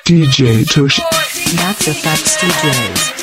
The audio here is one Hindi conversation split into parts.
DJ Toshi. Max Effects DJs.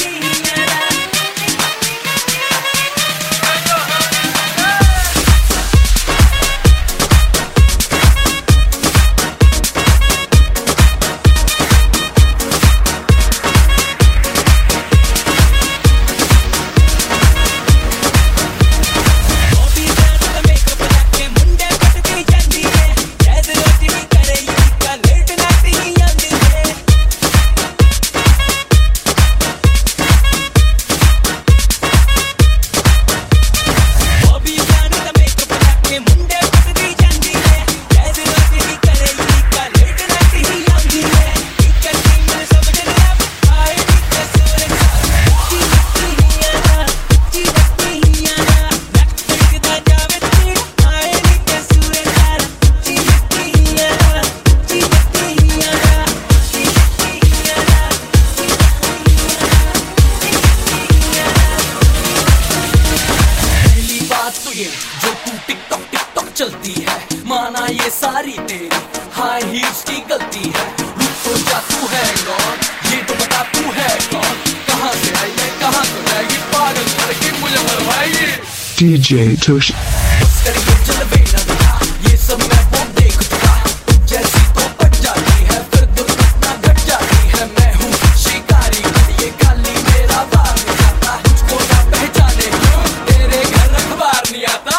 जो तू टिकटॉक चलती है, माना ये सारी तेरी हाई हील्स की गलती है। रुक तो जा, तू है कौन? ये तो बता तू है कौन? कहाँ से आई है, कहाँ तो जाएगी? पागल करके मुझे मरवाएगी। DJ Toshi. जलवे न दिखा, ये सब मैं वो देख चुका। जैसी तो पट जाती है, फिर दुर्घटना घट जाती है। मैं हूँ शिकारी, ये खाली मेरा बार नहीं जाता। मुझको ना पहचाने क्यों, तेरे घर अखबार नहीं आता।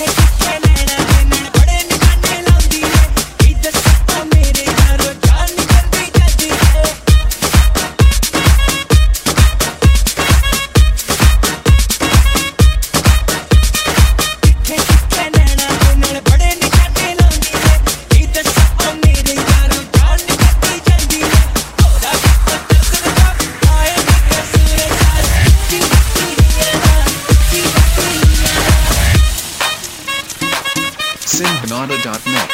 Singbanana.net.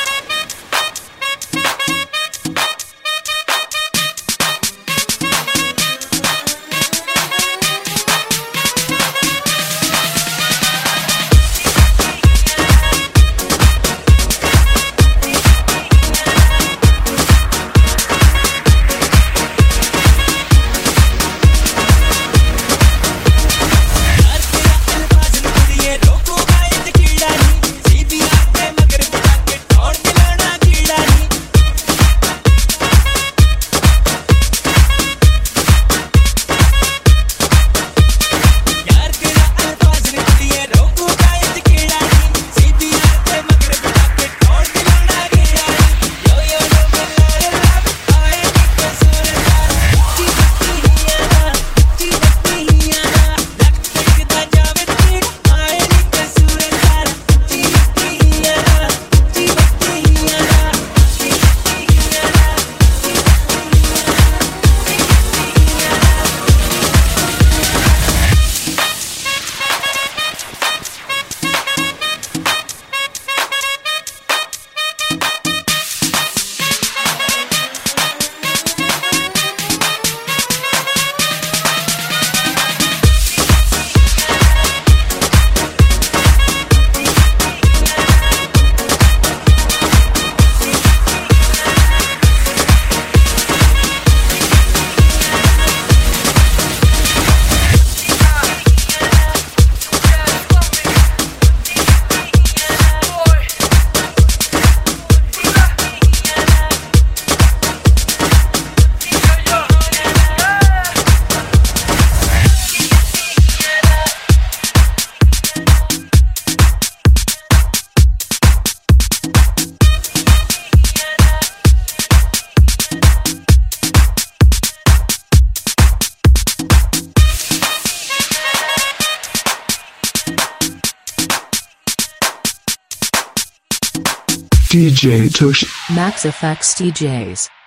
DJ Toshi. Max Effects DJs.